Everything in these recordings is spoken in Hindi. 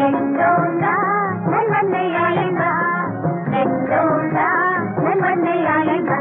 ఎల్లోగా నన్నయ్యగా ఎల్లోగా నన్నయ్యగా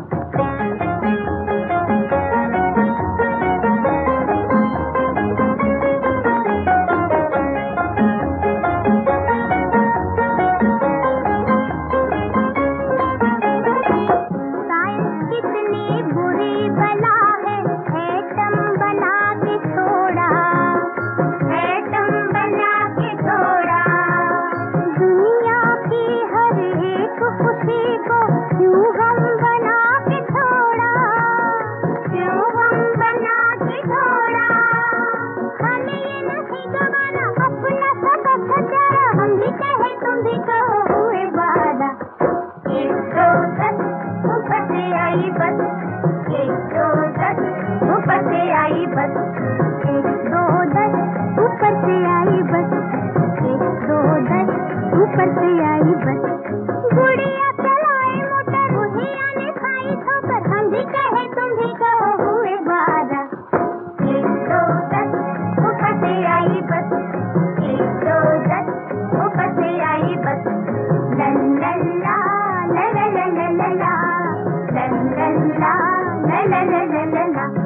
ऊपर से आई बस गुड़िया चलाए मोटर बुढ़िया ने खाई ठोकर हम भी कहे तुम भी कहो हुए 12 1 2 10 ऊपर से आई बस 1 2 10 ऊपर से आई बस ला ला ला ला ला ला ला ला ला ला ला ला ला ला ला ला